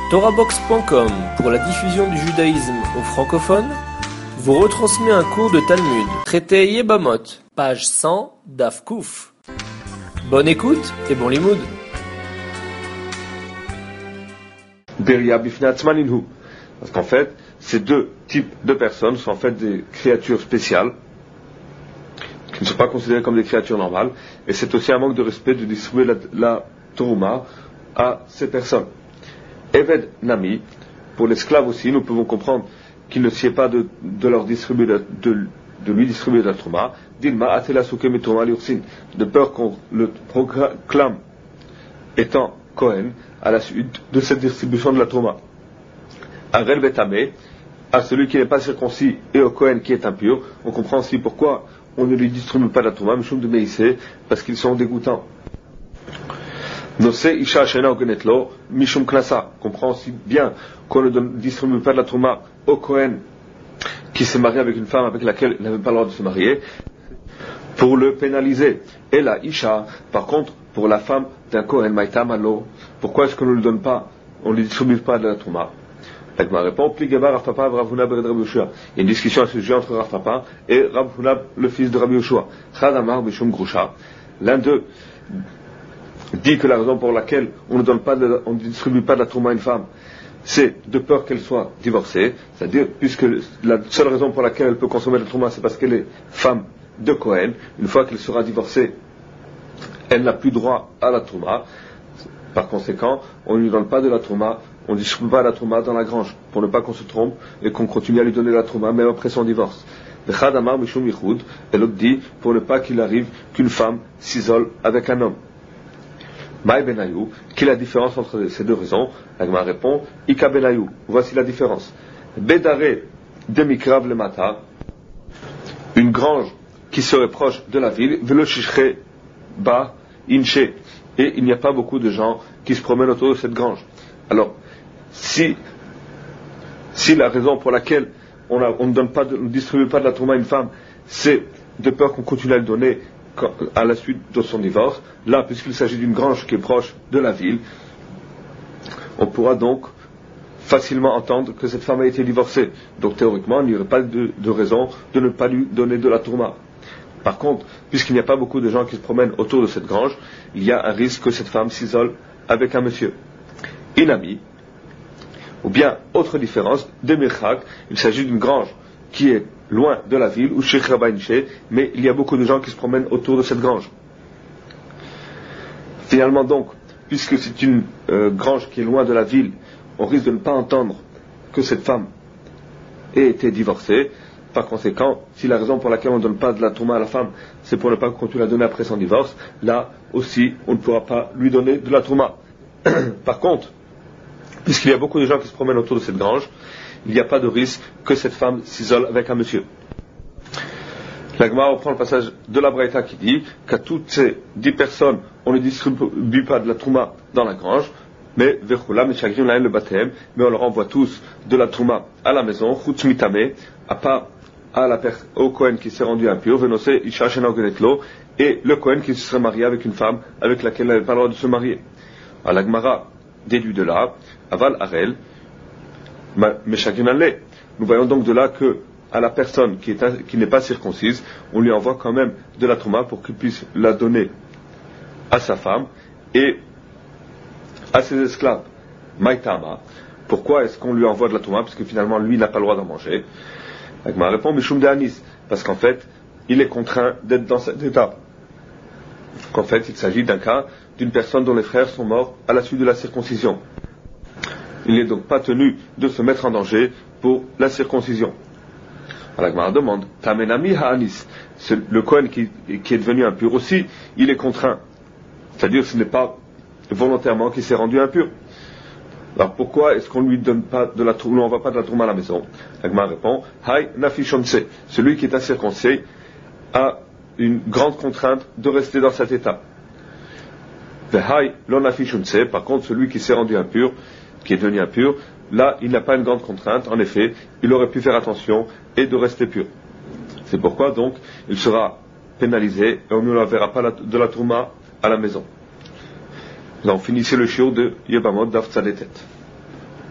TorahBox.com, pour la diffusion du judaïsme aux francophones, vous retransmet un cours de Talmud, traité Yebamot, page 100, Daf Kouf. Bonne écoute et bon limoud. Parce qu'en fait, ces deux types de personnes sont en fait des créatures spéciales, qui ne sont pas considérées comme des créatures normales, et c'est aussi un manque de respect de distribuer la Toruma à ces personnes. Eved Nami, pour l'esclave aussi, nous pouvons comprendre qu'il ne sied pas de lui distribuer de la Toruma, Dilma Atela Soukem et Toruma Liursin, de peur qu'on le proclame étant Kohen à la suite de cette distribution de la Toruma. Arel Betame, à celui qui n'est pas circoncis et au Kohen qui est impur, on comprend aussi pourquoi on ne lui distribue pas la Toruma, Mishum de Meïsé, parce qu'ils sont dégoûtants. Nose Isha Shena Ogenetlo, Mishum Knasa, comprend aussi bien qu'on ne distribue pas de la Toruma au Kohen qui s'est marié avec une femme avec laquelle il n'avait pas le droit de se marier, pour le pénaliser. Et la Isha, par contre, pour la femme d'un Kohen, Maïta Malo, pourquoi est-ce qu'on ne lui donne pas, on ne lui distribue pas de la Toruma? Agma répond, Pligaba Rav Papa Rav Huna Bered Rabbi Yoshua. Il y a une discussion à ce sujet entre Rav Papa et Rav Huna, le fils de Rabbi Yoshua. Chadamar Bishum Grusha. L'un d'eux dit que la raison pour laquelle on ne distribue pas de la Toruma à une femme, c'est de peur qu'elle soit divorcée, c'est-à-dire, puisque la seule raison pour laquelle elle peut consommer de la Toruma, c'est parce qu'elle est femme de Kohen. Une fois qu'elle sera divorcée, elle n'a plus droit à la Toruma. Par conséquent, on ne lui donne pas de la Toruma, on ne distribue pas la Toruma dans la grange, pour ne pas qu'on se trompe et qu'on continue à lui donner la Toruma, même après son divorce. Et l'autre dit, pour ne pas qu'il arrive qu'une femme s'isole avec un homme. Maï Benayou, quelle est la différence entre ces deux raisons? L'Agma répond, Ika Benayou, voici la différence. Bedare demikrav le mata, une grange qui serait proche de la ville, velo shishre ba inche, et il n'y a pas beaucoup de gens qui se promènent autour de cette grange. Alors, si la raison pour laquelle on ne distribue pas de la Toruma à une femme, c'est de peur qu'on continue à le donner à la suite de son divorce, là, puisqu'il s'agit d'une grange qui est proche de la ville, on pourra donc facilement entendre que cette femme a été divorcée. Donc théoriquement, il n'y aurait pas de raison de ne pas lui donner de la Toruma. Par contre, puisqu'il n'y a pas beaucoup de gens qui se promènent autour de cette grange, il y a un risque que cette femme s'isole avec un monsieur. Inami, ou bien, autre différence, Demirchak, il s'agit d'une grange qui est loin de la ville, ou Sheikh Rabainche, mais il y a beaucoup de gens qui se promènent autour de cette grange. Finalement donc, puisque c'est une grange qui est loin de la ville, on risque de ne pas entendre que cette femme ait été divorcée. Par conséquent, si la raison pour laquelle on ne donne pas de la Toruma à la femme, c'est pour ne pas continuer à la donner après son divorce, là aussi, on ne pourra pas lui donner de la Toruma. Par contre, puisqu'il y a beaucoup de gens qui se promènent autour de cette grange, il n'y a pas de risque que cette femme s'isole avec un monsieur. La Gemara reprend le passage de la Braïta qui dit qu'à toutes ces 10 personnes, on ne distribue pas de la Toruma dans la grange, mais on leur envoie tous de la Toruma à la maison, à part au Kohen qui s'est rendu impur, et le Kohen qui se serait marié avec une femme avec laquelle il n'avait pas le droit de se marier. Alors la Gemara déduit de là, Aval Arel, nous voyons donc de là que à la personne qui n'est pas circoncise, on lui envoie quand même de la Toruma pour qu'il puisse la donner à sa femme et à ses esclaves. Maïtama, pourquoi est-ce qu'on lui envoie de la Toruma? Parce que finalement lui n'a pas le droit d'en manger. Agma répond Mishum de Anis, parce qu'en fait il est contraint d'être dans cet état. Qu'en fait il s'agit d'un cas d'une personne dont les frères sont morts à la suite de la circoncision. Il n'est donc pas tenu de se mettre en danger pour la circoncision. Alors la Gemara demande, Tamenami ha'anis, le Kohen qui est devenu impur aussi, il est contraint. C'est-à-dire ce n'est pas volontairement qu'il s'est rendu impur. Alors pourquoi est-ce qu'on ne lui donne pas de la Toruma, on n'envoie pas de la Toruma à la maison? La Gemara répond, Hay nafi shomse, celui qui est incirconcis a une grande contrainte de rester dans cet état. Vehai lo nafi shomse, par contre celui qui s'est rendu impur, qui est devenu impur, là il n'a pas une grande contrainte, en effet, il aurait pu faire attention et de rester pur. C'est pourquoi donc il sera pénalisé et on ne l'enverra pas de la Toruma à la maison. Nous avons fini ici le shiur de Yebamot Daf Tzadetet.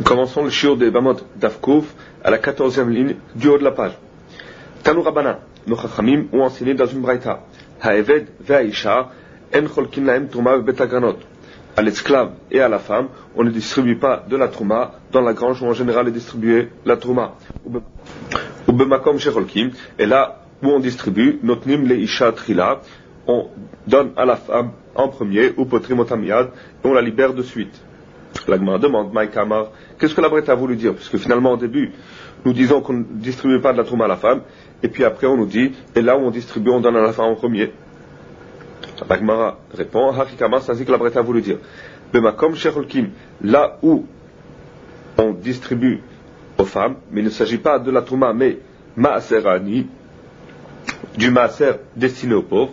Commençons le shiur des Bamot d'Afkouf à la 14e ligne du haut de la page. Tanu Rabbanan, nos Chachamim ont enseigné dans une braïta. Ha'eved ve'aisha en cholkin lahem touma betagranot. À l'esclave et à la femme, on ne distribue pas de la trouma dans la grange où en général est distribuée la trouma. Ou bemakom shecholkim, et là où on distribue, notnim leisha trila, on donne à la femme en premier, ou potrim otamiyad, et on la libère de suite. La Gemara demande, Maïkamar, qu'est-ce que la braïta a voulu dire? Puisque finalement au début, nous disons qu'on ne distribue pas de la trouma à la femme, et puis après on nous dit, et là où on distribue, on donne à la femme en premier. La Gemara répond, Hakikama, c'est ainsi que la braïta a voulu dire. Bemakom shecholkim, là où on distribue aux femmes, mais il ne s'agit pas de la trouma, mais maaser ani, du maaser destiné aux pauvres.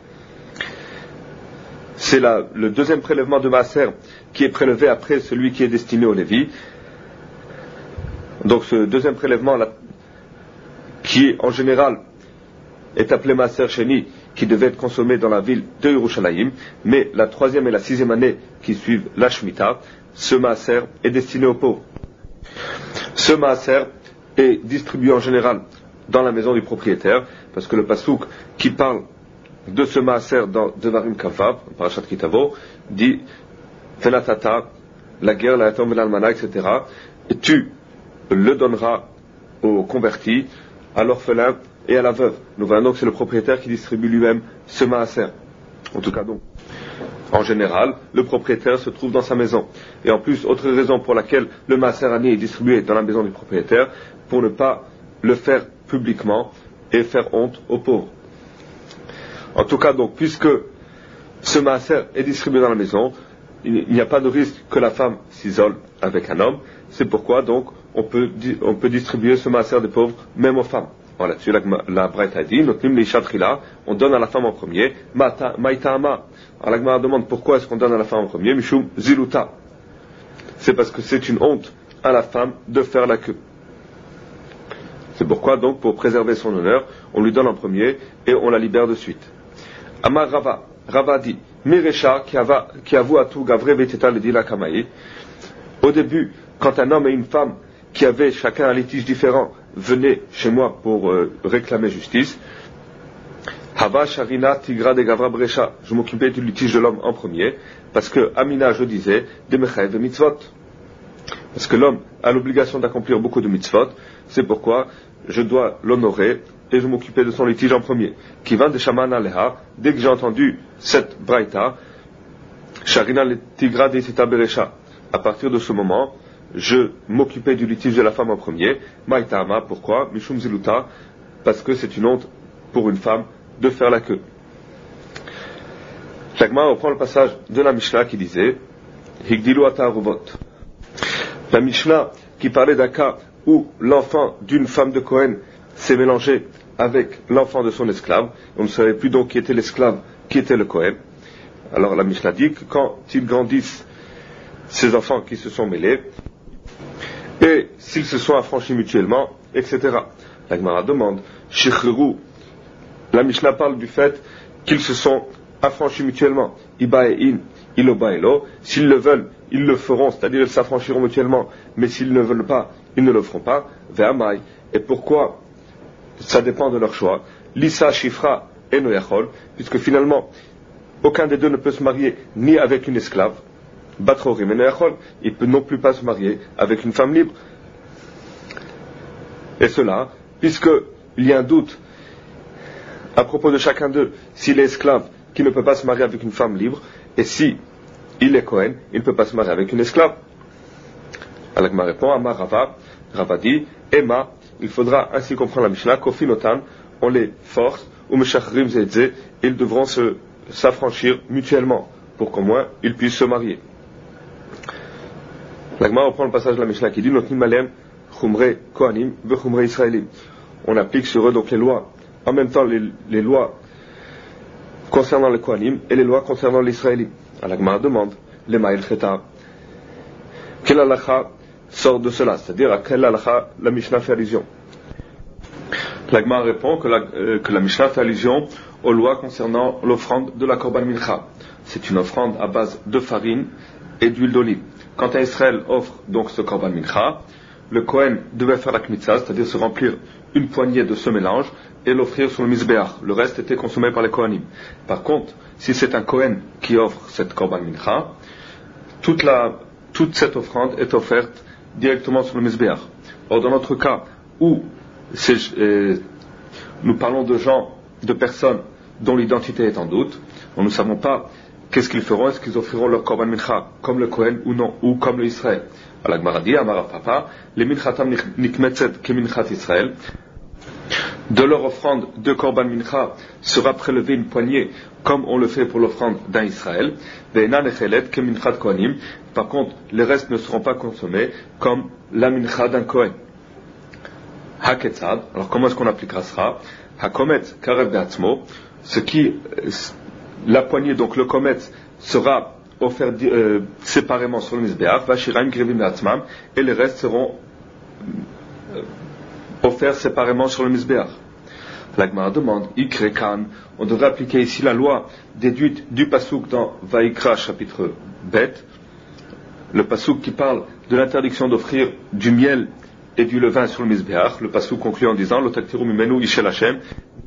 C'est le deuxième prélèvement de maaser qui est prélevé après celui qui est destiné aux Lévi. Donc ce deuxième prélèvement là, qui en général est appelé maaser sheni, qui devait être consommé dans la ville de Yerushalayim, mais la 3e et la 6e année qui suivent la Shemitah, ce maaser est destiné aux pauvres. Ce maaser est distribué en général dans la maison du propriétaire, parce que le pasouk qui parle de ce maaser dans Devarim Kavav, Parashat Kitavo, dit Venatata, la guerre, la yatom l'almana, etc. Et tu le donneras aux convertis, à l'orphelin et à la veuve. Nous voyons donc que c'est le propriétaire qui distribue lui-même ce maaser. En tout cas donc, en général, le propriétaire se trouve dans sa maison. Et en plus, autre raison pour laquelle le maaser ani est distribué dans la maison du propriétaire, pour ne pas le faire publiquement et faire honte aux pauvres. En tout cas donc, puisque ce maaser est distribué dans la maison, il n'y a pas de risque que la femme s'isole avec un homme. C'est pourquoi donc on peut distribuer ce maaser des pauvres même aux femmes. Voilà, là-dessus la braïta dit, on donne à la femme en premier. Maïtama. Alors la Gemara demande pourquoi est-ce qu'on donne à la femme en premier. Mishum ziluta. C'est parce que c'est une honte à la femme de faire la queue. C'est pourquoi donc pour préserver son honneur, on lui donne en premier et on la libère de suite. Amar Rava. Rava dit, Mirecha qui avoue à tout gavre veteta le dila kamaï. Au début, quand un homme et une femme qui avaient chacun un litige différent venaient chez moi pour réclamer justice, Hava Sharina Tigra de Gavra Brecha, je m'occupais du litige de l'homme en premier, parce que Amina, je disais, de Mechaev et Mitzvot. Parce que l'homme a l'obligation d'accomplir beaucoup de mitzvot, c'est pourquoi je dois l'honorer et je m'occupais de son litige en premier. Kivan de Shaman Aleha, dès que j'ai entendu cette braïta, Sharina le Tigra de Sita Berecha, à partir de ce moment, je m'occupais du litige de la femme en premier. Maïtama, pourquoi? Mishum Ziluta, parce que c'est une honte pour une femme de faire la queue. Chagma reprend le passage de la Mishnah qui disait Higdilu ata aruvot. La Mishnah qui parlait d'un cas où l'enfant d'une femme de Cohen s'est mélangé avec l'enfant de son esclave. On ne savait plus donc qui était l'esclave, qui était le Cohen. Alors la Mishnah dit que quand ils grandissent, ces enfants qui se sont mêlés, et s'ils se sont affranchis mutuellement, etc. La Gemara demande, Shichru, la Mishnah parle du fait qu'ils se sont affranchis mutuellement. Iba et in, iloba et lo. S'ils le veulent, ils le feront, c'est-à-dire ils s'affranchiront mutuellement. Mais s'ils ne veulent pas, ils ne le feront pas. Ve'amai. Et pourquoi? Ça dépend de leur choix. Lisa shifra et noyachol, puisque finalement, aucun des deux ne peut se marier ni avec une esclave. Batrorim et noyachol, il ne peut non plus pas se marier avec une femme libre. Et cela, puisqu'il y a un doute à propos de chacun d'eux, s'il est esclave, qui ne peut pas se marier avec une femme libre, et si il est Cohen, il ne peut pas se marier avec une esclave. Alors ma répond, Amar Rava, Rava dit, Emma, il faudra ainsi comprendre la Mishnah, Kofinotan, on les force, ou Meshachrim Zedze, ils devront s'affranchir mutuellement, pour qu'au moins ils puissent se marier. L'Agma reprend le passage de la Mishnah qui dit, Notnim Alem, Chumre Kohanim, Vechumre Israelim. On applique sur eux donc les lois, en même temps les lois concernant les Kohanim et les lois concernant les Israélites. L'Agma demande, les Ma'il Cheta, quelle halakha sort de cela, c'est-à-dire à quelle halakha la Mishnah fait allusion. L'Agma répond que la Mishnah fait allusion aux lois concernant l'offrande de la Korban Mincha. C'est une offrande à base de farine et d'huile d'olive. quand Israël offre donc ce korban mincha, le Kohen devait faire la kmitza, c'est-à-dire se remplir une poignée de ce mélange et l'offrir sur le misbéach. Le reste était consommé par les Kohanim. Par contre, si c'est un Kohen qui offre cette korban mincha, toute cette offrande est offerte directement sur le misbéach. Or, dans notre cas où nous parlons de personnes dont l'identité est en doute, nous ne savons pas qu'est-ce qu'ils feront, est-ce qu'ils offriront leur korban mincha comme le Kohen ou non, ou comme le Israël. La Gemara dit, Amar Rav Papa, les minchatam nikmetzet ke minchat Israël, de leur offrande de korban mincha sera prélevée une poignée comme on le fait pour l'offrande d'un Israël. Ve'ena nechelet ke minchat kohanim. Par contre, les restes ne seront pas consommés comme la mincha d'un Kohen. Haketzad. Alors comment est-ce qu'on appliquera ça? Hakometz karev be'atzmo. La poignée, donc le kometz, sera offert séparément sur le misbéach, vashiraim grevim be'atzmam, et les restes seront offerts séparément sur le misbéach. La Gemara demande, Ikre Kan, on devrait appliquer ici la loi déduite du pasouk dans Vaïkra chapitre Bet, le pasouk qui parle de l'interdiction d'offrir du miel et du levain sur le misbéach, le pasouk conclut en disant, Lotaktiru mimenu ishel Hashem,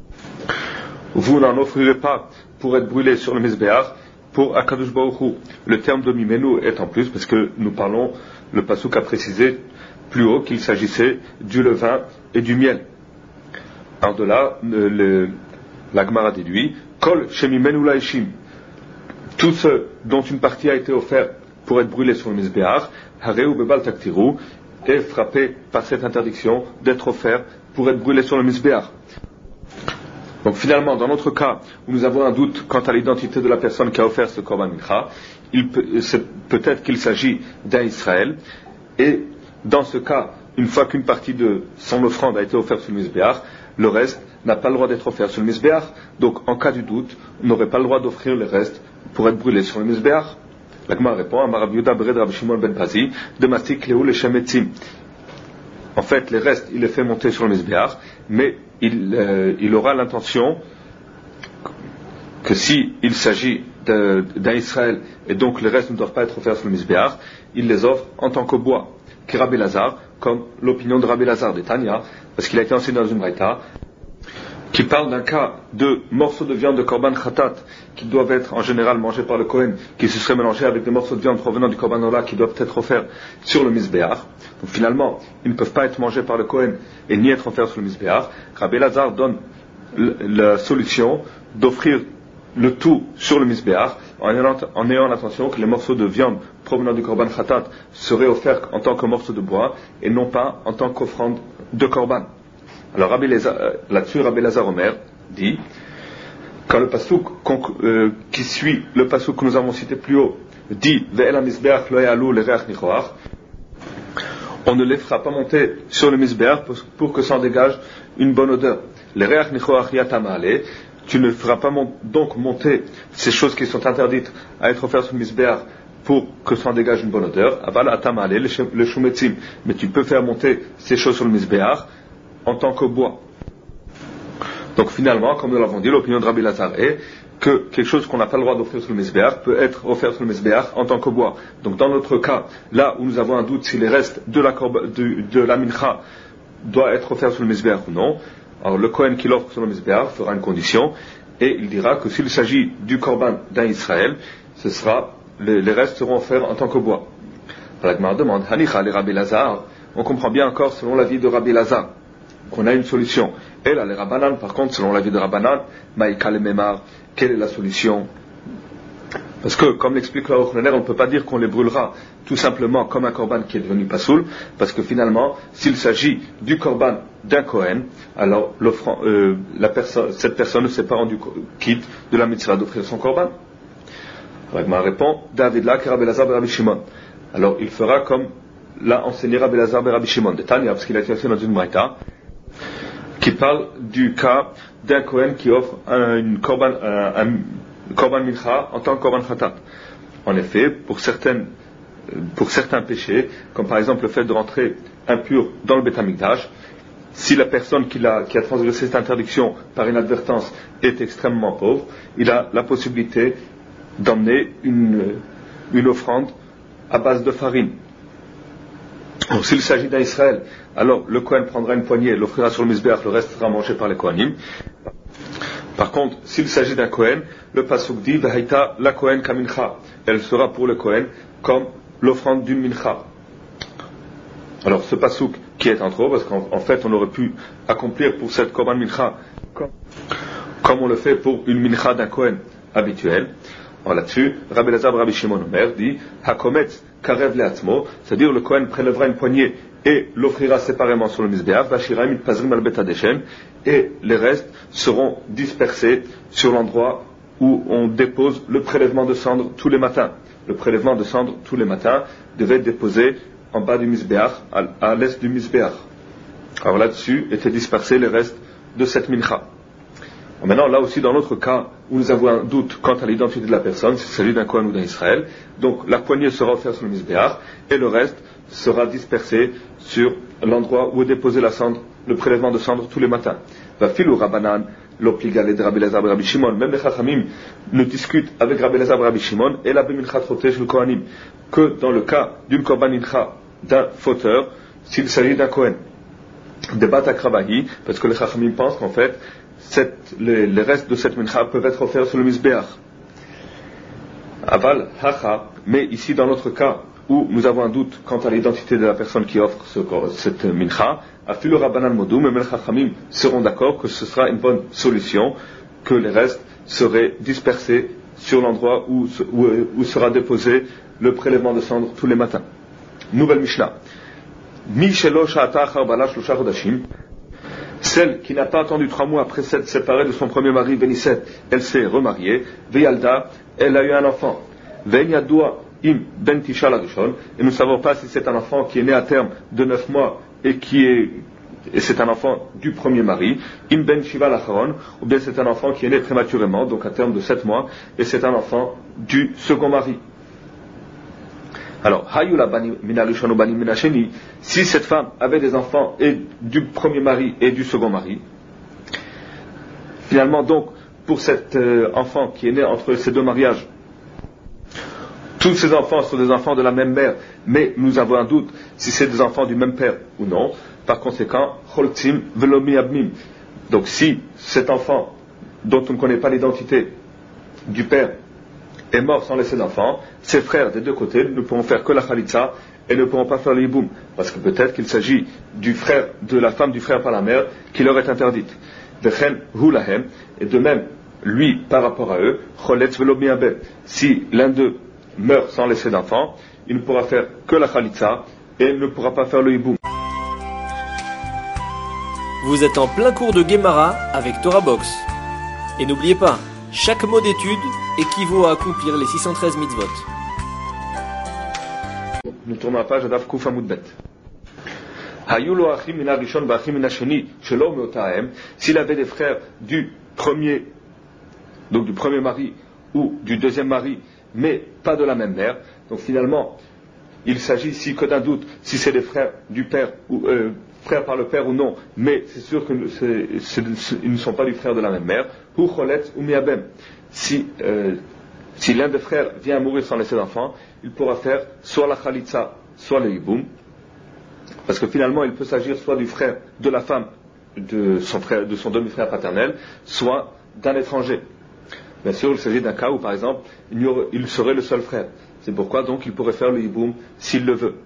vous n'en offrirez pas pour être brûlé sur le misbéach, pour Akadosh Baruch Hu. Le terme de mimenu est en plus, parce que nous parlons, le pasouk a précisé plus haut qu'il s'agissait du levain et du miel. Alors de là, la Gemara déduit, Kol shemimenu laishim, tout ce dont une partie a été offerte pour être brûlé sur le misbéach, hareu bebal taktiru, est frappé par cette interdiction d'être offert pour être brûlé sur le misbéach. Donc finalement, dans notre cas, où nous avons un doute quant à l'identité de la personne qui a offert ce korban mincha, peut-être qu'il s'agit d'un Israël, et dans ce cas, une fois qu'une partie de son offrande a été offerte sur le misbéach, le reste n'a pas le droit d'être offert sur le misbéach. Donc en cas du doute, on n'aurait pas le droit d'offrir le reste pour être brûlé sur le misbéach. La Gemara répond, Amar Rabbi Yehuda bered Rabbi Shimon ben Pazi, de mastik lehu leshem etzim. En fait, les restes, il les fait monter sur le misbéach, mais il aura l'intention que si il s'agit d'un Israël et donc les restes ne doivent pas être offerts sur le misbéach, il les offre en tant que bois, qui Rabbi Lazar, comme l'opinion de Rabbi Lazar de Tanya, parce qu'il a été enseigné dans une braïta, qui parle d'un cas de morceaux de viande de korban khatat qui doivent être en général mangés par le Kohen, qui se seraient mélangés avec des morceaux de viande provenant du korban ola qui doivent être offerts sur le misbéach. Donc finalement, ils ne peuvent pas être mangés par le Kohen et ni être offerts sur le misbéach. Rabbi Lazar donne la solution d'offrir le tout sur le misbéach en ayant l'attention que les morceaux de viande provenant du korban khatat seraient offerts en tant que morceaux de bois et non pas en tant qu'offrande de korban. Alors là-dessus, Rabbi Lazar Omer dit, quand le pasouk qui suit le pasouk que nous avons cité plus haut dit Ve'el misbeach lo ya'alu lereach nichoach, on ne les fera pas monter sur le misbeach pour que s'en dégage une bonne odeur. Lereach nichoach yatamale, tu ne feras pas donc monter ces choses qui sont interdites à être offertes sur le misbeach pour que s'en dégage une bonne odeur. Aval atamale le shumetzim, mais tu peux faire monter ces choses sur le misbeach en tant que bois. Donc finalement, comme nous l'avons dit, l'opinion de Rabbi Lazar est que quelque chose qu'on n'a pas le droit d'offrir sur le misbéach peut être offert sur le misbéach en tant que bois. Donc dans notre cas, là où nous avons un doute si les restes de la mincha doivent être offerts sur le misbéach ou non, alors le Kohen qui l'offre sur le misbéach fera une condition et il dira que s'il s'agit du korban d'un Israël, les restes seront offerts en tant que bois. Alors la Gemara demande, Hanicha les Rabbi Lazar, on comprend bien encore selon l'avis de Rabbi Lazar qu'on a une solution. Et là, les Rabbanan, par contre, selon l'avis de Rabbanan, Maïka le Memar, quelle est la solution? Parce que, comme l'explique le Rochner, on ne peut pas dire qu'on les brûlera tout simplement comme un korban qui est devenu pasoul, parce que finalement, s'il s'agit du korban d'un Kohen, alors cette personne ne s'est pas rendue quitte de la mitzvah d'offrir son korban. Ragma répond, David là, Rabbi Lazar et Rabbi Shimon. Alors, il fera comme l'a enseigné Rabbi Lazar et Rabbi Shimon de Tanya, parce qu'il a été enseigné dans une braïta, qui parle du cas d'un Kohen qui offre un korban mincha en tant que korban khatat. En effet, pour certains péchés, comme par exemple le fait de rentrer impur dans le Beth Amikdash, si la personne qui a transgressé cette interdiction par inadvertance est extrêmement pauvre, il a la possibilité d'emmener une offrande à base de farine. Donc, s'il s'agit d'un Israël, alors le Kohen prendra une poignée, l'offrira sur le Mizbeach, le reste sera mangé par les Kohanim. Par contre, s'il s'agit d'un Kohen, le Pasuk dit Vahaita la Kohen kamincha. Elle sera pour le Kohen comme l'offrande d'une mincha. Alors ce Pasuk qui est en trop, parce qu'en fait on aurait pu accomplir pour cette Korban mincha comme on le fait pour une mincha d'un Kohen habituel. Alors là-dessus, Rabbi Elazar Rabbi Shimon Omer dit Hakometz karev le'atzmo, c'est-à-dire le Kohen prélèvera une poignée et l'offrira séparément sur le Mizbeach, Vashiraim mitpazrim al bet hadeshen, et les restes seront dispersés sur l'endroit où on dépose le prélèvement de cendres tous les matins. Le prélèvement de cendres tous les matins devait être déposé en bas du Mizbeach, à l'est du Mizbeach. Alors là-dessus étaient dispersés les restes de cette mincha. Maintenant, là aussi, dans l'autre cas où nous avons un doute quant à l'identité de la personne, c'est celui d'un Kohen ou d'un Israël, donc la poignée sera offerte sur le Mizbeach et le reste sera dispersé sur l'endroit où est déposé la cendre, le prélèvement de cendre tous les matins. Va filou Rabbanan, l'opligalé de Rabbi Elazar Rabbi Shimon, même les Chachamim ne discutent avec Rabbi Elazar Rabbi Shimon et la Beminchat Rotesh le Kohanim que dans le cas d'une Korban Mincha d'un fauteur, s'il s'agit d'un Kohen. Débat à Krabahi, parce que les Chachamim pensent qu'en fait, les restes de cette mincha peuvent être offerts sur le Mizbeach. Aval, hacha, mais ici dans notre cas, où nous avons un doute quant à l'identité de la personne qui offre cette mincha, afilu rabbanan modum, et les Chachamim seront d'accord que ce sera une bonne solution, que les restes seraient dispersés sur l'endroit où sera déposé le prélèvement de cendres tous les matins. Nouvelle Mishnah. Mi shelo sha'ata achar bala shlosha chodashim. Celle qui n'a pas attendu 3 mois après s'être séparée de son premier mari, Benisset, elle s'est remariée. Veyalda, elle a eu un enfant. Venyadua im ben tisha larishon. Et nous ne savons pas si c'est un enfant qui est né à terme de 9 mois et c'est un enfant du premier mari, im ben shiva lacharon, ou bien c'est un enfant qui est né prématurément, donc à terme de 7 mois, et c'est un enfant du second mari. Alors, si cette femme avait des enfants et du premier mari et du second mari, finalement donc, pour cet enfant qui est né entre ces deux mariages, tous ces enfants sont des enfants de la même mère, mais nous avons un doute si c'est des enfants du même père ou non. Par conséquent, choltim velomi abmim. Donc si cet enfant, dont on ne connaît pas l'identité du père, est mort sans laisser d'enfant, ses frères des deux côtés ne pourront faire que la khalitza et ne pourront pas faire le hiboum, parce que peut-être qu'il s'agit du frère, de la femme du frère par la mère, qui leur est interdite. Et de même, lui, par rapport à eux, si l'un d'eux meurt sans laisser d'enfant, il ne pourra faire que la khalitza et ne pourra pas faire le hiboum. Vous êtes en plein cours de Gemara avec Torah Box. Et n'oubliez pas, chaque mot d'étude équivaut à accomplir les 613 mitzvot. Nous tournons la page à Daf Kuf Amud Bet. S'il avait des frères du premier mari ou du deuxième mari, mais pas de la même mère, donc finalement, il s'agit ici que d'un doute si c'est des frères du père ou frères par le père ou non, mais c'est sûr qu'ils ne sont pas du frère de la même mère. Ou choletz ou miabem. Si l'un des frères vient à mourir sans laisser d'enfant, il pourra faire soit la khalitza, soit le hiboum, parce que finalement il peut s'agir soit du frère de la femme de son demi-frère paternel, soit d'un étranger. Bien sûr, il s'agit d'un cas où par exemple il serait le seul frère. C'est pourquoi donc il pourrait faire le hiboum s'il le veut.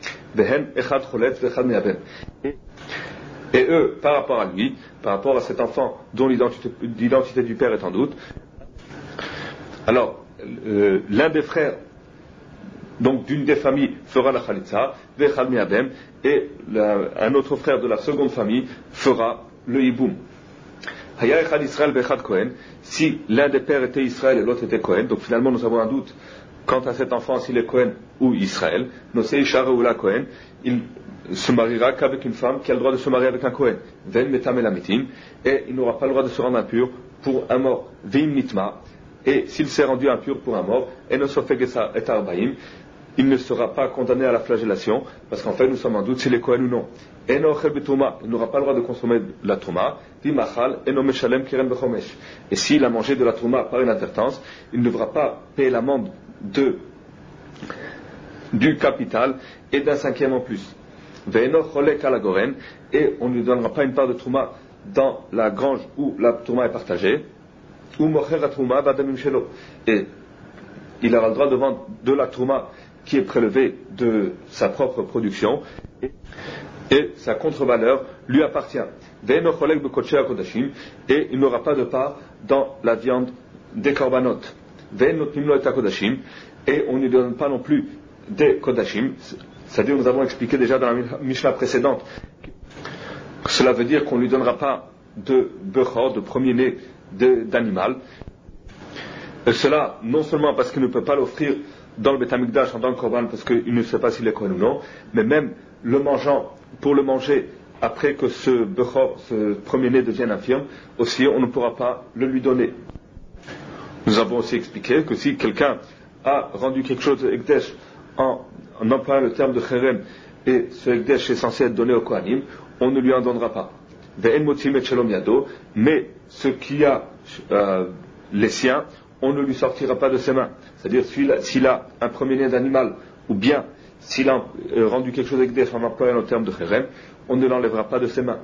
Et eux, par rapport à lui, par rapport à cet enfant dont l'identité du père est en doute, alors l'un des frères, donc d'une des familles, fera la khalitza, et un autre frère de la seconde famille fera le hiboum. Si l'un des pères était Israël et l'autre était Cohen, donc finalement nous avons un doute quant à cet enfant s'il est Cohen ou Israël, il se mariera qu'avec une femme qui a le droit de se marier avec un Cohen, et il n'aura pas le droit de se rendre impur pour un mort, et s'il s'est rendu impur pour un mort, il ne sera pas condamné à la flagellation, parce qu'en fait nous sommes en doute s'il est Cohen ou non. Il n'aura pas le droit de consommer la Touma, et s'il a mangé de la Touma par inadvertance, il ne devra pas payer l'amende du capital et d'un cinquième en plus. Ve'eno cholek ala goren, et on ne lui donnera pas une part de trouma dans la grange où la trouma est partagée, ou mocher trouma badamim shelo, et il aura le droit de vendre de la trouma qui est prélevée de sa propre production, et sa contre-valeur lui appartient. Ve'eno cholek bekodshe kodashim, et il n'aura pas de part dans la viande des korbanot. Ve'eno timlo et kodashim, et on ne lui donne pas non plus des kodashim. C'est-à-dire, nous avons expliqué déjà dans la Mishnah précédente, cela veut dire qu'on ne lui donnera pas de bechor, de premier-né d'animal. Et cela, non seulement parce qu'il ne peut pas l'offrir dans le Beth Amikdash, dans le Korban, parce qu'il ne sait pas s'il est Kohen ou non, mais même le mangeant, pour le manger, après que ce bechor, ce premier-né devienne infirme, aussi on ne pourra pas le lui donner. Nous avons aussi expliqué que si quelqu'un a rendu quelque chose de Ekdesh en employant le terme de Cherem, et ce Ekdesh est censé être donné au Kohanim, on ne lui en donnera pas. Mais ce qui a les siens, on ne lui sortira pas de ses mains. C'est-à-dire s'il a un premier-né d'animal, ou bien s'il a rendu quelque chose d'Ekdesh en employant le terme de Cherem, on ne l'enlèvera pas de ses mains.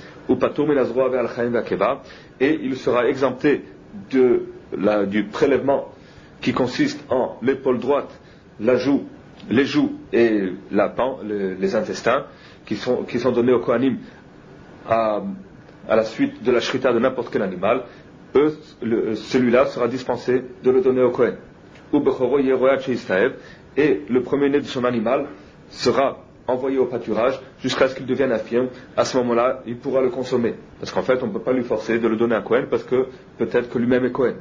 Et il sera exempté du prélèvement qui consiste en l'épaule droite, la joue, les joues et les intestins qui sont donnés au Kohanim à la suite de la shrita de n'importe quel animal. Celui-là sera dispensé de le donner au Kohen. Et le premier-né de son animal sera envoyé au pâturage jusqu'à ce qu'il devienne infirme. À ce moment-là, il pourra le consommer. Parce qu'en fait, on ne peut pas lui forcer de le donner à Kohen parce que peut-être que lui-même est Kohen.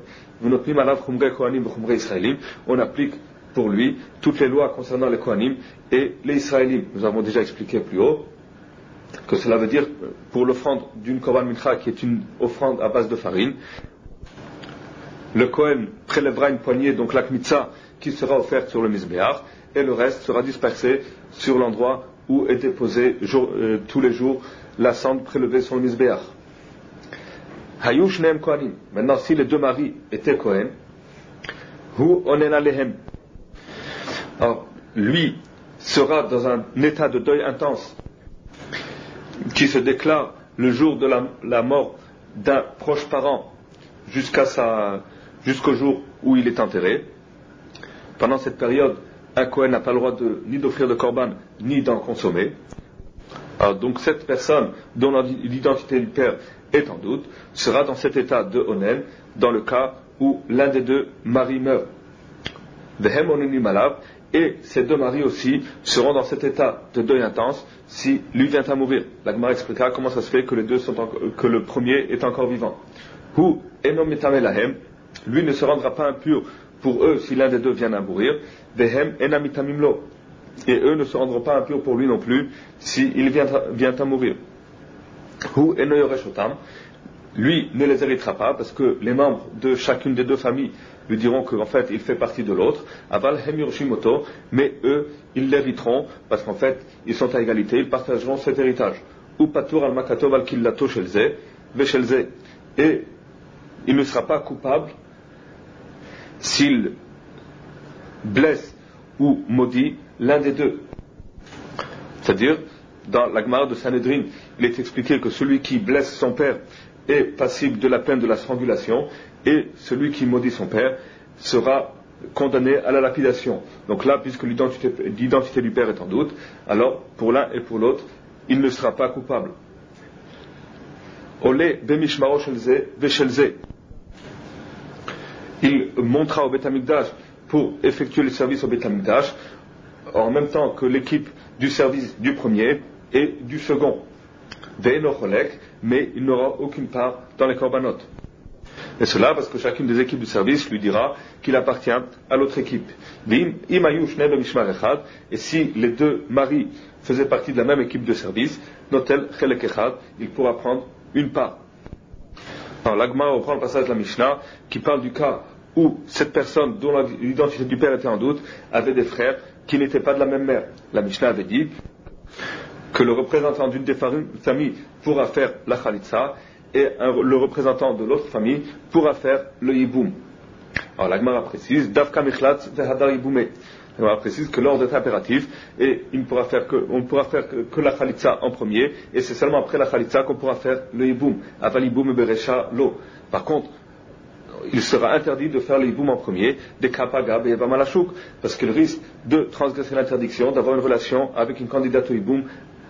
On applique pour lui toutes les lois concernant les Kohanim et les Israélim. Nous avons déjà expliqué plus haut que cela veut dire pour l'offrande d'une Korban Mincha qui est une offrande à base de farine, le Kohen prélèvera une poignée, donc la Kmitza, qui sera offerte sur le Mizbeach, et le reste sera dispersé sur l'endroit où est déposé tous les jours la cendre prélevée sur le Mizbeach. Hayu shneim Kohanim. Maintenant, si les deux maris étaient Kohen, hu onen alehem. Alors, lui sera dans un état de deuil intense qui se déclare le jour de la mort d'un proche parent jusqu'au jour où il est enterré. Pendant cette période, un Kohen n'a pas le droit ni d'offrir de korban, ni d'en consommer. Alors, donc cette personne dont l'identité du père est en doute sera dans cet état de onen dans le cas où l'un des deux maris meurt. Et ces deux maris aussi seront dans cet état de deuil intense si lui vient à mourir. La Gemara expliquera comment ça se fait que que le premier est encore vivant. Lui ne se rendra pas impur pour eux si l'un des deux vient à mourir. Et eux ne se rendront pas impurs pour lui non plus s'il vient à mourir. Lui ne les héritera pas parce que les membres de chacune des deux familles lui diront qu'en fait il fait partie de l'autre. Mais eux ils l'hériteront parce qu'en fait ils sont à égalité, ils partageront cet héritage. Et il ne sera pas coupable s'il blesse ou maudit l'un des deux. C'est-à-dire, dans la Gemara de Sanhedrin, il est expliqué que celui qui blesse son père est passible de la peine de la strangulation et celui qui maudit son père sera condamné à la lapidation. Donc là, puisque l'identité du père est en doute, alors pour l'un et pour l'autre, il ne sera pas coupable. Olé bemishmaro shelze veshelze. Il montera au Beth Amikdash pour effectuer le service au Beth Amikdash en même temps que l'équipe du service du premier et du second. Ve'eno cholek, mais il n'aura aucune part dans les korbanot. Et cela parce que chacune des équipes du service lui dira qu'il appartient à l'autre équipe. Et si les deux maris faisaient partie de la même équipe de service, notel chelek echad, il pourra prendre une part. Alors l'Agma reprend le passage de la Mishnah qui parle du cas où cette personne dont l'identité du père était en doute avait des frères qui n'étaient pas de la même mère. La Mishnah avait dit que le représentant d'une des familles pourra faire la khalitsa et le représentant de l'autre famille pourra faire le yiboum. Alors l'Agmara précise Davka michlat vehadar yiboumé. Et on précise que l'ordre est impératif et on ne pourra faire que la khalitza en premier, et c'est seulement après la khalitza qu'on pourra faire le hiboum. Aval hiboum et beresha lo. Par contre, il sera interdit de faire le hiboum en premier, des kapagab et bamalachouk, parce qu'il risque de transgresser l'interdiction d'avoir une relation avec une candidate au hiboum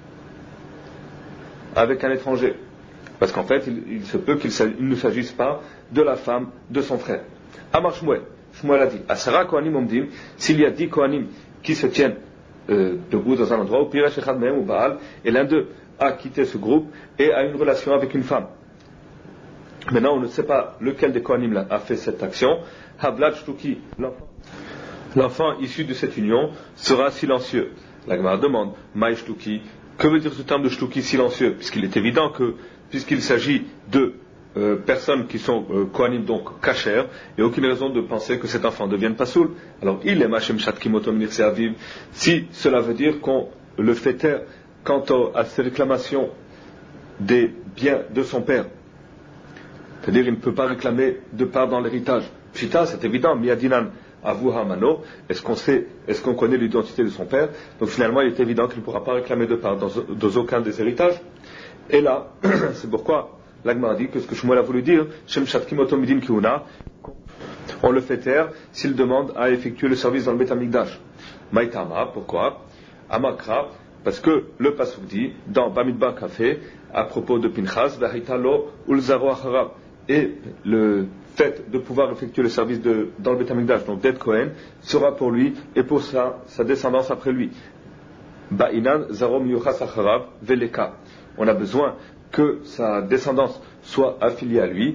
avec un étranger. Parce qu'en fait, il se peut qu'il ne s'agisse pas de la femme de son frère. Amar Shmuel. Shmuel a dit, Asara Kohanim Omdim, s'il y a 10 Kohanim qui se tiennent debout dans un endroit, ou Pirash Echad Mehem ou Baal, et l'un d'eux a quitté ce groupe et a une relation avec une femme. Maintenant, on ne sait pas lequel des Kohanim a fait cette action. Havlad Shtuki, l'enfant issu de cette union, sera silencieux. La Gemara demande, Maï Shtuki, que veut dire ce terme de Shtuki silencieux? Puisqu'il est évident que, puisqu'il s'agit de personnes qui sont Kohanim, donc kasher, il n'y a aucune raison de penser que cet enfant devienne pasoul. Alors, il est Machem Shatkimoto Minir Seaviv. Si cela veut dire qu'on le fait taire quant à ses réclamations des biens de son père, c'est-à-dire il ne peut pas réclamer de part dans l'héritage. Pshita, c'est évident, Miyadinan Avu Hamano, est-ce qu'on connaît l'identité de son père? Donc finalement, il est évident qu'il ne pourra pas réclamer de part dans aucun des héritages. Et là, c'est pourquoi l'Agma dit que ce que Shmuel a voulu dire, Shem Shatkim Otomidin Kiuna, on le fait taire s'il demande à effectuer le service dans le Beth Amikdash. Maïtama, pourquoi? Amakra, parce que le Pasuk dit, dans Bamidbar Café, à propos de Pinchas, Vahitalo Ulzaro Acharab, et le fait de pouvoir effectuer le service dans le Beth Amikdash, donc d'être Kohen, sera pour lui et pour sa descendance après lui. Ba'inan Zarom Yuchas Acharab Veleka. On a besoin que sa descendance soit affiliée à lui,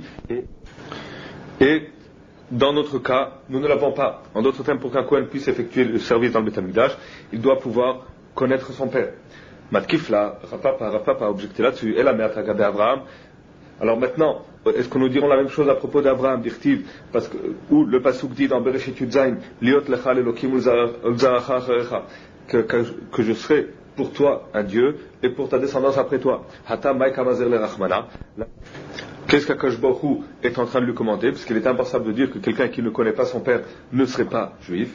et dans notre cas, nous ne l'avons pas. En d'autres termes, pour qu'un Kohen puisse effectuer le service dans le Beth Amikdash, il doit pouvoir connaître son père. Matkifla, Rapapa a objecté là-dessus, et la mère Tagabe Abraham. Alors maintenant, est-ce que nous dirons la même chose à propos d'Abraham, d'Irtiv, parce que, où le Pasuk dit dans Bereshit Yudzaïn, Liot lecha lelokim ulzaracha acharecha, que je serai pour toi un Dieu et pour ta descendance après toi. Hata Maïka Mazer le Rachmana. Qu'est-ce qu'Akash Baruch Hu est en train de lui commander, parce qu'il est impossible de dire que quelqu'un qui ne connaît pas son père ne serait pas juif.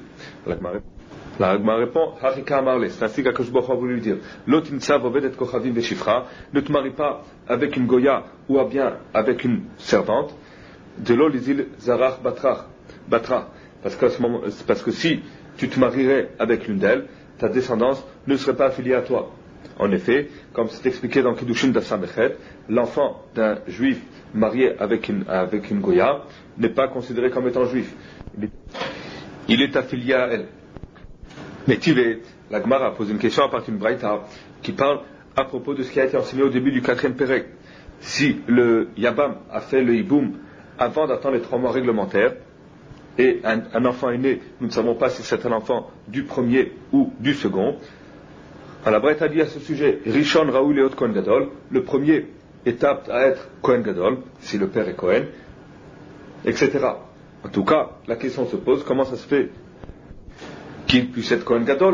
La Gemara répond, Harika Amarle, c'est ainsi qu'Akash Baruch Hu a voulu lui dire, Lotinsa vovedet kochavim veshifra, ne te marie pas avec une goya ou bien avec une servante, de lo lizil zarach batra, parce que si tu te marierais avec l'une d'elles, ta descendance ne serait pas affiliée à toi. En effet, comme c'est expliqué dans Kiddushin d'Assamechet, l'enfant d'un juif marié avec une goya n'est pas considéré comme étant juif. Il est affilié à elle. Mais la Gemara a posé une question à partir d'une braïta qui parle à propos de ce qui a été enseigné au début du 4e Pérec. Si le Yabam a fait le hiboum avant d'attendre les 3 mois réglementaires, et un enfant est né, nous ne savons pas si c'est un enfant du premier ou du second. Alors la Braïta dit à ce sujet, Rishon Raoul et Kohen Gadol, le premier est apte à être Kohen Gadol, si le père est Kohen, etc. En tout cas, la question se pose, comment ça se fait qu'il puisse être Kohen Gadol?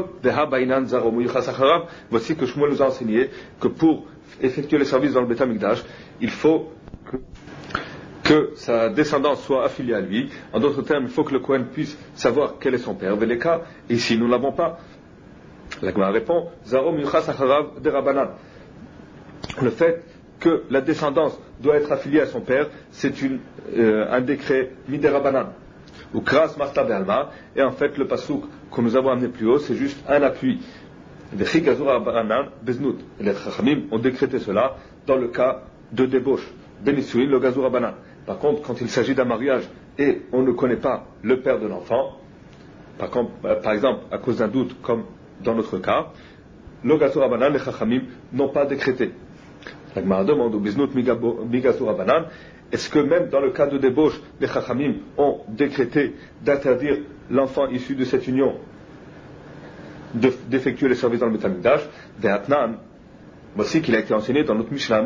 Voici que Shmuel nous a enseigné que pour effectuer les services dans le Beth Amikdash, il faut que sa descendance soit affiliée à lui. En d'autres termes, il faut que le Kohen puisse savoir quel est son père, Veleka, et si nous ne l'avons pas, la Gemara répond, Zarom Yuchas Acharav de Rabbanan. Le fait que la descendance doit être affiliée à son père, c'est un décret Midé Rabbanan, ou Kras Marta Be'alma, et en fait, le pasouk que nous avons amené plus haut, c'est juste un appui. Les Chachamim ont décrété cela dans le cas de débauche. Benisuin, le Gazur Rabbanan. Par contre, quand il s'agit d'un mariage et on ne connaît pas le père de l'enfant, par exemple, à cause d'un doute, comme dans notre cas, le Gazur Rabbanan, les Chachamim n'ont pas décrété. La Gemara demande au Biznut Migazur Rabbanan, est-ce que même dans le cas de débauche, les Chachamim ont décrété d'interdire l'enfant issu de cette union d'effectuer les services dans le Beth Amikdash? Voici qu'il a été enseigné dans notre Mishnah,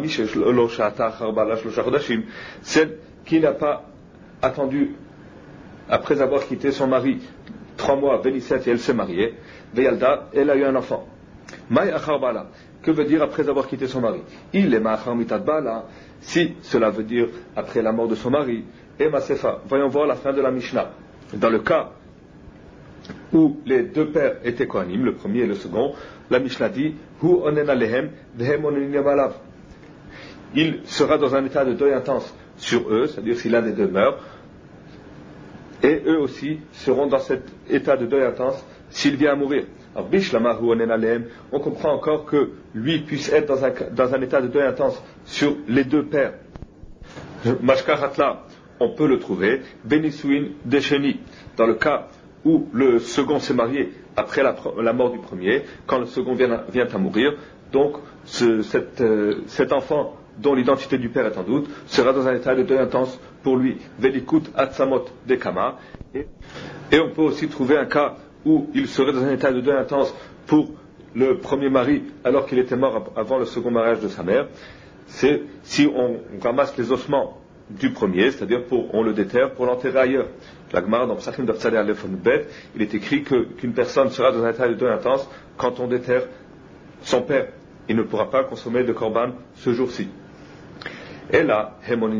celle qui n'a pas attendu, après avoir quitté son mari 3 mois, Vénisset, et elle s'est mariée, Veyalda, elle a eu un enfant. Maï achar bala, que veut dire après avoir quitté son mari? Il est ma'achar mitad bala, si cela veut dire après la mort de son mari, et Masefa. Voyons voir la fin de la Mishnah. Dans le cas où les deux pères étaient Kohanim, le premier et le second, la Mishnah dit Hu onen alehem vehem onenim alav. Il sera dans un état de deuil intense sur eux, c'est-à-dire si l'un des deux meurt, et eux aussi seront dans cet état de deuil intense s'il vient à mourir. Alors, Bishlama Hu onen alehem, on comprend encore que lui puisse être dans un état de deuil intense sur les deux pères. Mashkaratla, on peut le trouver, Benisuin Desheni, dans le cas où le second s'est marié après la mort du premier, quand le second vient à mourir, donc cet enfant dont l'identité du père est en doute sera dans un état de deuil intense pour lui. Velikut Atsamot Dekama, et on peut aussi trouver un cas où il serait dans un état de deuil intense pour le premier mari alors qu'il était mort avant le second mariage de sa mère. C'est si on ramasse les ossements du premier, c'est-à-dire on le déterre pour l'enterrer ailleurs. La Gemara dans Psachim d'Aftzadeh Aleph Bet, il est écrit qu'une personne sera dans un état de deuil intense quand on déterre son père. Il ne pourra pas consommer de korban ce jour-ci. Et là,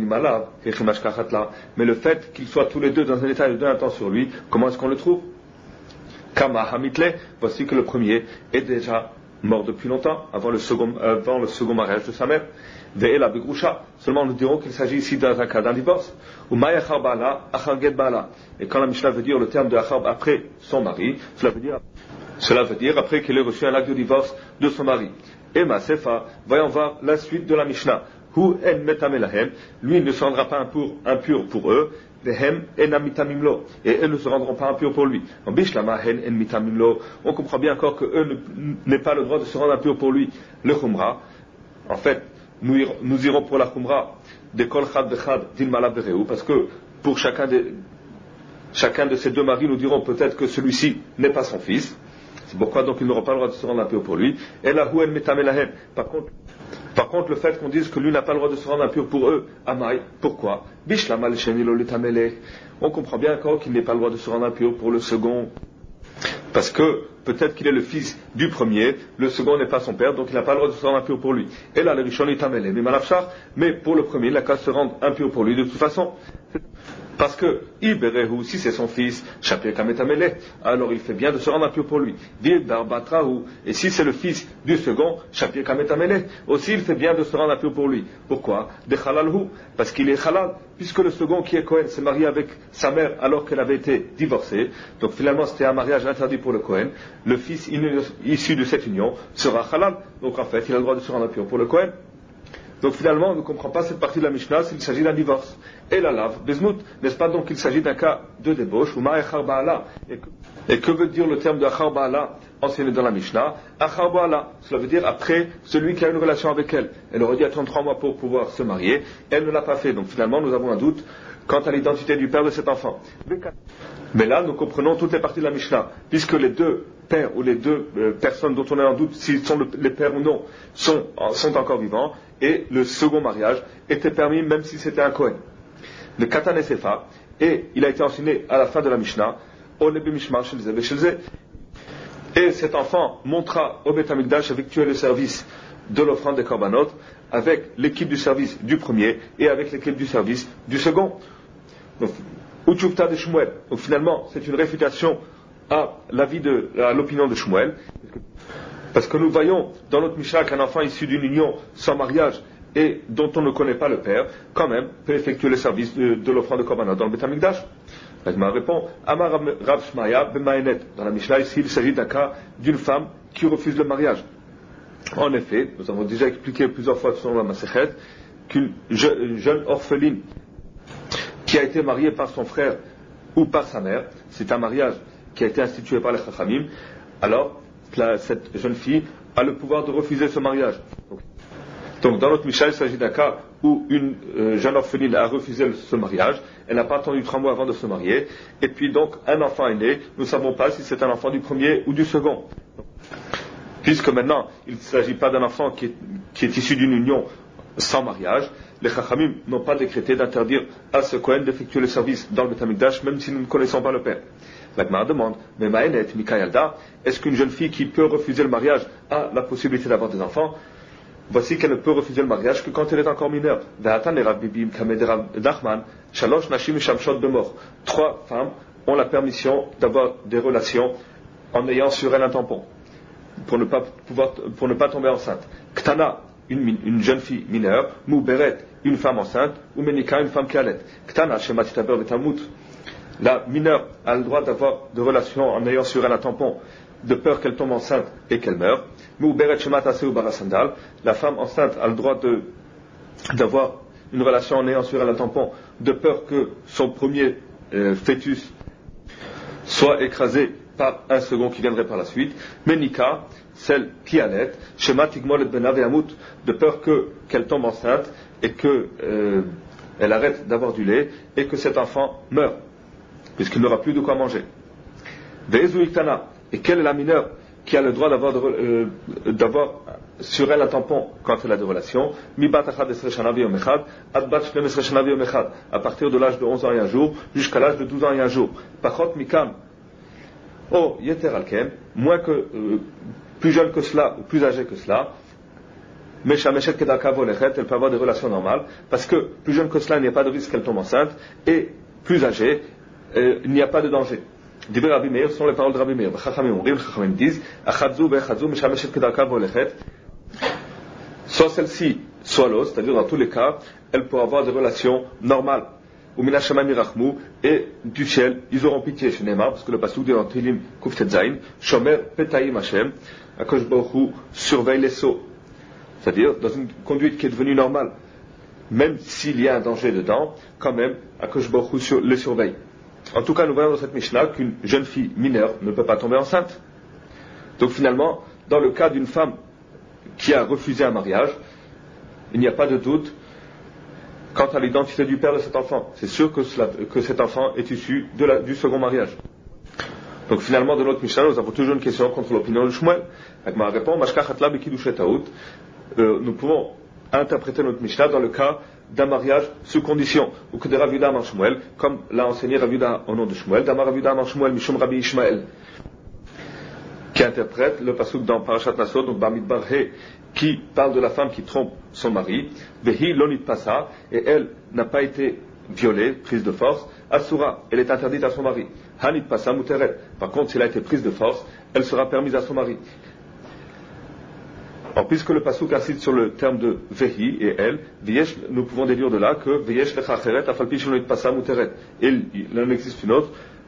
mais le fait qu'ils soient tous les deux dans un état de deuil intense sur lui, comment est-ce qu'on le trouve? Kama Hamitle, voici que le premier est déjà mort depuis longtemps, avant le second mariage de sa mère. Ve'ela begrusha, seulement nous dirons qu'il s'agit ici dans un cas d'un divorce. Ou ma'yachar ba'ala, achar get ba'ala. Et quand la Mishnah veut dire le terme de achar après son mari, cela veut dire après qu'il ait reçu un acte de divorce de son mari. Et ma sefa, voyons voir la suite de la Mishnah. Hu en metamelahem, lui ne se rendra pas impur pour eux. Vehem en amitamimlo, et eux ne se rendront pas impurs pour lui. En bishlama hen en mitamimlo, on comprend bien encore que eux n'aient pas le droit de se rendre impurs pour lui. Le khumra, en fait, nous irons pour la khumra de kol chad bechad din malav bereu, parce que pour chacun de ces deux maris, nous dirons peut-être que celui-ci n'est pas son fils. C'est pourquoi donc ils n'auront pas le droit de se rendre impurs pour lui. Et la hu en metamelahem, par contre, le fait qu'on dise que lui n'a pas le droit de se rendre impur pour eux, Amaï, pourquoi? On comprend bien encore qu'il n'est pas le droit de se rendre impur pour le second. Parce que peut-être qu'il est le fils du premier, le second n'est pas son père, donc il n'a pas le droit de se rendre impur pour lui. Et là, le Rishon est Amelé, mais pour le premier, il n'a qu'à se rendre impur pour lui de toute façon. Parce que, Iberehu, si c'est son fils, Shapir Kametamele, alors il fait bien de se rendre impur pour lui. Batrahu, et si c'est le fils du second, Shapir Kametamele, aussi il fait bien de se rendre impur pour lui. Pourquoi? De Halalhu, parce qu'il est halal, puisque le second qui est Kohen s'est marié avec sa mère alors qu'elle avait été divorcée. Donc finalement c'était un mariage interdit pour le Kohen. Le fils issu de cette union sera halal. Donc en fait, il a le droit de se rendre impur pour le Kohen. Donc finalement, on ne comprend pas cette partie de la Mishnah s'il s'agit d'un divorce. Et la lave, Bezmout, n'est-ce pas donc qu'il s'agit d'un cas de débauche, ou ma'echar ba'ala. Et que veut dire le terme de achar ba'ala enseigné dans la Mishnah? Achar ba'ala, cela veut dire après celui qui a une relation avec elle. Elle aurait dû attendre 3 mois pour pouvoir se marier, elle ne l'a pas fait. Donc finalement, nous avons un doute quant à l'identité du père de cet enfant. Mais là, nous comprenons toutes les parties de la Mishnah, puisque les deux pères ou les deux personnes dont on a un doute s'ils sont les pères ou non sont encore vivants, et le second mariage était permis même si c'était un Kohen. Le Katan et Sefa, et il a été enseigné à la fin de la Mishnah, et cet enfant montra au Beth Amikdash effectuer le service de l'offrande des Korbanot avec l'équipe du service du premier et avec l'équipe du service du second. Donc, Uchuvta de Shmuel. Donc finalement, c'est une réfutation à l'opinion de Shmuel. Parce que nous voyons dans notre Mishnah qu'un enfant issu d'une union sans mariage et dont on ne connaît pas le père, quand même, peut effectuer le service de l'offrande de Korbanot dans le Beth Amikdash. La Gemara répond, Amar Rav Shmaya b'Ma'anet. Dans la Mishnah ici, il s'agit d'un cas d'une femme qui refuse le mariage. En effet, nous avons déjà expliqué plusieurs fois selon la Masechet qu'une jeune orpheline qui a été mariée par son frère ou par sa mère, c'est un mariage qui a été institué par les Chachamim, alors cette jeune fille a le pouvoir de refuser ce mariage. Donc dans notre Mishnah, il s'agit d'un cas où une jeune orpheline a refusé ce mariage, elle n'a pas attendu 3 mois avant de se marier, et puis donc un enfant est né, nous ne savons pas si c'est un enfant du premier ou du second. Puisque maintenant, il ne s'agit pas d'un enfant qui est issu d'une union sans mariage, les Chachamim n'ont pas décrété d'interdire à ce Kohen d'effectuer le service dans le Beth Amikdash, même si nous ne connaissons pas le père. La Gemara demande, mais Ma'enet, Mikayalda, est-ce qu'une jeune fille qui peut refuser le mariage a la possibilité d'avoir des enfants? Voici qu'elle ne peut refuser le mariage que quand elle est encore mineure. 3 femmes ont la permission d'avoir des relations en ayant sur elle un tampon, pour ne pas tomber enceinte. Ktana, une jeune fille mineure, Mouberet, une femme enceinte, ou Menika, une femme qui allait. Ktana, Shema Titaber Betamut. La mineure a le droit d'avoir des relations en ayant sur elle un tampon, de peur qu'elle tombe enceinte et qu'elle meure. Mouberet Shema Taseu Barasandal. La femme enceinte a le droit d'avoir une relation en ayant sur elle un tampon, de peur que son premier fœtus soit écrasé par un second qui viendrait par la suite. Menika, celle qui allait, Shema Tigmol et Benav et Amut, de peur qu'elle tombe enceinte et qu'elle arrête d'avoir du lait et que cet enfant meure, puisqu'il n'aura plus de quoi manger. Ve'ezu Iktana, et quelle est la mineure qui a le droit d'avoir sur elle un tampon quand elle a des relations? À partir de l'âge de 11 ans et un jour jusqu'à l'âge de 12 ans et un jour. Pachot mikam, oh yeter alken, plus jeune que cela ou plus âgé que cela, elle peut avoir des relations normales, parce que plus jeune que cela, il n'y a pas de risque qu'elle tombe enceinte, et plus âgé, il n'y a pas de danger. Diber Rabbi Meir sont les paroles de Rabbi Meir. Chachamim disent, Achadzu ve'achadzu mishameshet kedarka volechet. Soit celle-ci, soit l'autre, c'est-à-dire dans tous les cas, elle peut avoir des relations normales. Ou minashamayim yirachmu, et du ciel, ils auront pitié chez Neymar, parce que le pasuk dit dans Tehillim Kuf Tetzain, Shomer Petayim Hashem, Akadosh Baruch Hu surveille les seaux. C'est-à-dire, dans une conduite qui est devenue normale, même s'il y a un danger dedans, quand même, Akadosh Baruch Hu les surveille. En tout cas, nous voyons dans cette Mishnah qu'une jeune fille mineure ne peut pas tomber enceinte. Donc finalement, dans le cas d'une femme qui a refusé un mariage, il n'y a pas de doute quant à l'identité du père de cet enfant. C'est sûr que cet enfant est issu du second mariage. Donc finalement, dans notre Mishnah, nous avons toujours une question contre l'opinion de Shmuel. Agmara répond, nous pouvons interpréter notre Mishnah dans le cas d'un mariage sous condition, ou que de Rav Yehuda Amar Shmuel, comme l'a enseigné Rav Yehuda au nom de Shmuel, d'Amar Rav Yehuda Amar Shmuel, Mishum Rabbi Ishmael, qui interprète le pasuk dans Parashat Naso, donc Bamidbar He, qui parle de la femme qui trompe son mari, Vehi Lonit Pasa, et elle n'a pas été violée, prise de force, Asura, elle est interdite à son mari, Hanit Pasa Muteret, par contre, si elle a été prise de force, elle sera permise à son mari. Alors, puisque le pasuk insiste sur le terme de Vehi et elle, nous pouvons déduire de là que Veyesh lechacheret afalpi shelonit pasa muteret. Il en existe une autre,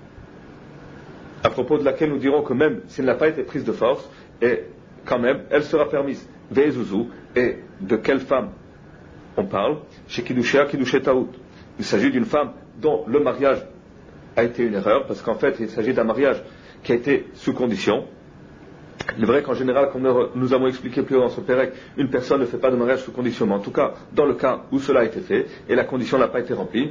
à propos de laquelle nous dirons que même si elle n'a pas été prise de force, et quand même, elle sera permise. Ve'ezuzu, et de quelle femme on parle? Chez Kiddushea, Kiddushe Taout. Il s'agit d'une femme dont le mariage a été une erreur, parce qu'en fait, il s'agit d'un mariage qui a été sous condition. Il est vrai qu'en général, comme nous avons expliqué plus haut dans ce Pérec, une personne ne fait pas de mariage sous condition. Mais en tout cas, dans le cas où cela a été fait, et la condition n'a pas été remplie,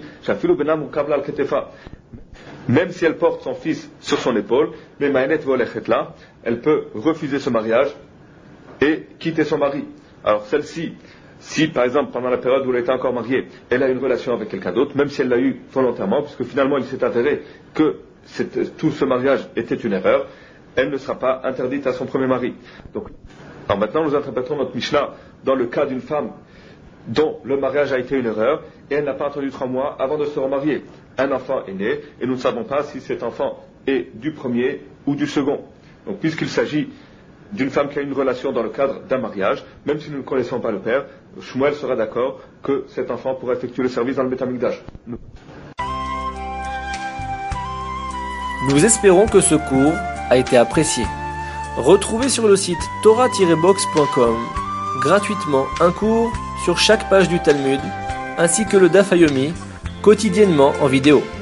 même si elle porte son fils sur son épaule, mais elle peut refuser ce mariage et quitter son mari. Alors celle-ci, si par exemple pendant la période où elle était encore mariée, elle a une relation avec quelqu'un d'autre, même si elle l'a eu volontairement, puisque finalement il s'est avéré que tout ce mariage était une erreur, elle ne sera pas interdite à son premier mari. Donc, alors maintenant nous interprétons notre Mishnah dans le cas d'une femme dont le mariage a été une erreur et elle n'a pas attendu 3 mois avant de se remarier. Un enfant est né et nous ne savons pas si cet enfant est du premier ou du second. Donc puisqu'il s'agit d'une femme qui a une relation dans le cadre d'un mariage, même si nous ne connaissons pas le père, Shmuel sera d'accord que cet enfant pourra effectuer le service dans le Beth Amikdash. Nous espérons que ce cours a été apprécié. Retrouvez sur le site torah-box.com gratuitement un cours sur chaque page du Talmud, ainsi que le Daf Yomi, quotidiennement en vidéo.